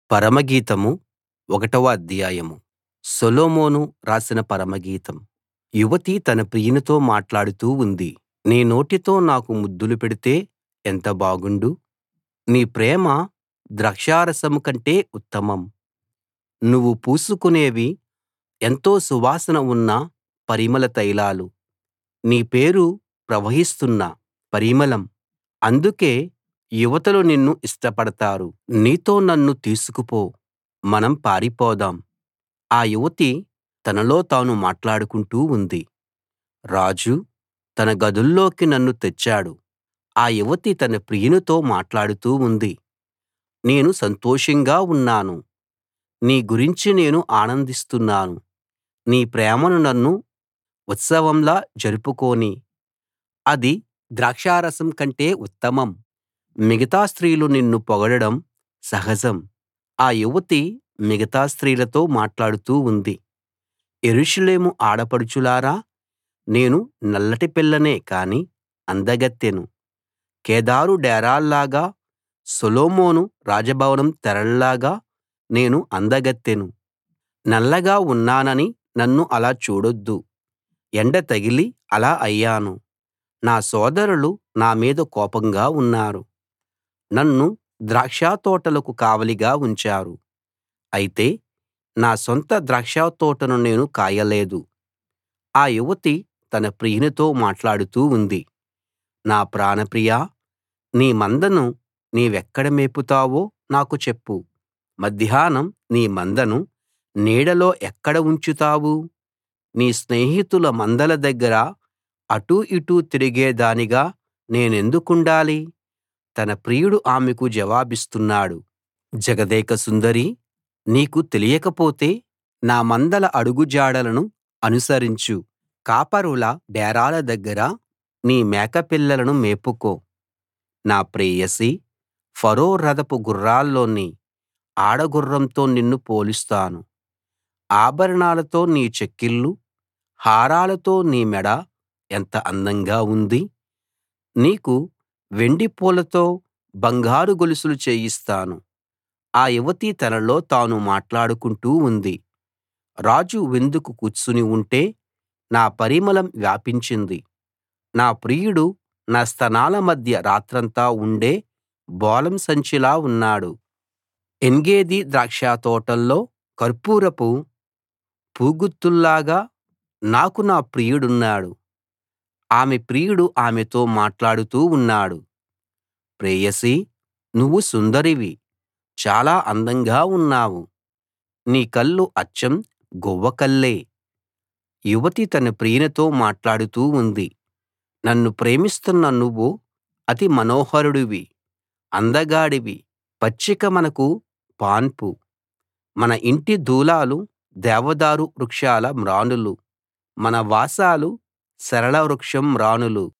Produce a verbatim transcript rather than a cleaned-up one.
పరమగీతము ఒకటవ అధ్యాయం. సొలొమోను రాసిన పరమగీతం. యువతి తన ప్రియునితో మాట్లాడుతూ ఉంది. నీ నోటితో నాకు ముద్దులు పెడితే ఎంత బాగుండు. నీ ప్రేమ ద్రాక్షారసం కంటే ఉత్తమం. నువ్వు పూసుకునేవి ఎంతో సువాసన ఉన్న పరిమళ తైలాలు. నీ పేరు ప్రవహిస్తున్న పరిమళం. అందుకే యువతులు నిన్ను ఇష్టపడతారు. నీతో నన్ను తీసుకుపో, మనం పారిపోదాం. ఆ యువతి తనలో తాను మాట్లాడుకుంటూ ఉంది. రాజు తన గదుల్లోకి నన్ను తెచ్చాడు. ఆ యువతి తన ప్రియునితో మాట్లాడుతూ ఉంది. నేను సంతోషంగా ఉన్నాను. నీ గురించి నేను ఆనందిస్తున్నాను. నీ ప్రేమను నన్ను ఉత్సవంలా జరుపుకోనీ. అది ద్రాక్షారసం కంటే ఉత్తమం. మిగతా స్త్రీలు నిన్ను పొగడడం సహజం. ఆ యువతి మిగతా స్త్రీలతో మాట్లాడుతూ ఉంది. యెరూషలేము ఆడపడుచులారా, నేను నల్లటి పిల్లనే కాని అందగత్తెను. కేదారు డేరాల్లాగా, సొలొమోను రాజభవనం తెరల్లాగా నేను అందగత్తెను. నల్లగా ఉన్నానని నన్ను అలా చూడొద్దు. ఎండ తగిలి అలా అయ్యాను. నా సోదరులు నా మీద కోపంగా ఉన్నారు. నన్ను ద్రాక్షతోటలకు కావలిగా ఉంచారు. అయితే నా సొంత ద్రాక్షతోటను నేను కాయలేదు. ఆ యువతి తన ప్రియునితో మాట్లాడుతూ ఉంది. నా ప్రాణప్రియా, నీ మందను నీవెక్కడ మేపుతావో నాకు చెప్పు. మధ్యాహ్నం నీ మందను నీడలో ఎక్కడ ఉంచుతావు? నీ స్నేహితుల మందల దగ్గర అటూ ఇటూ తిరిగేదానిగా నేనెందుకుండాలి? తన ప్రియుడు ఆమెకు జవాబిస్తున్నాడు. జగదేక సుందరీ, నీకు తెలియకపోతే నా మందల అడుగుజాడలను అనుసరించు. కాపరుల డేరాల దగ్గర నీ మేకపిల్లలను మేపుకో. నా ప్రేయసీ, ఫరో రథపు గుర్రాల్లోని ఆడగుర్రంతో నిన్ను పోలుస్తాను. ఆభరణాలతో నీ చెక్కిళ్ళు, హారాలతో నీ మెడ ఎంత అందంగా ఉంది. నీకు వెండి పూలతో బంగారు గొలుసులు చేయిస్తాను. ఆ యువతి తనలో తాను మాట్లాడుకుంటూ ఉంది. రాజు విందుకు కూర్చుని ఉంటే నా పరిమళం వ్యాపించింది. నా ప్రియుడు నా స్తనాల మధ్య రాత్రంతా ఉండే బోళం సంచిలా ఉన్నాడు. ఏన్గెదీ ద్రాక్షతోటల్లో కర్పూరపు పూగుత్తుల్లాగా నాకు నా ప్రియుడున్నాడు. ఆమె ప్రియుడు ఆమెతో మాట్లాడుతూ ఉన్నాడు. ప్రేయసీ, నువ్వు సుందరివి, చాలా అందంగా ఉన్నావు. నీ కళ్ళు అచ్చం గువ్వ కళ్ళే. యువతి తన ప్రియునితో మాట్లాడుతూ ఉంది. నన్ను ప్రేమిస్తున్న నువ్వు అతి మనోహరుడివి, అందగాడివి. పచ్చిక మనకు పాన్పు. మన ఇంటి దూలాలు దేవదారు వృక్షాల మ్రానులు. మన వాసాలు సరళ వృక్షం మ్రానులు.